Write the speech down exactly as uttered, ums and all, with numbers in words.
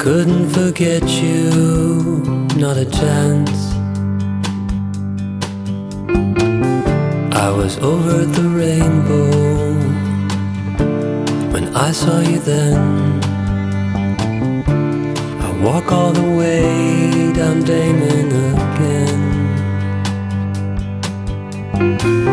couldn't forget you, not a chance. I was over the rainbow when I saw you then. I walk all the way down Damon again.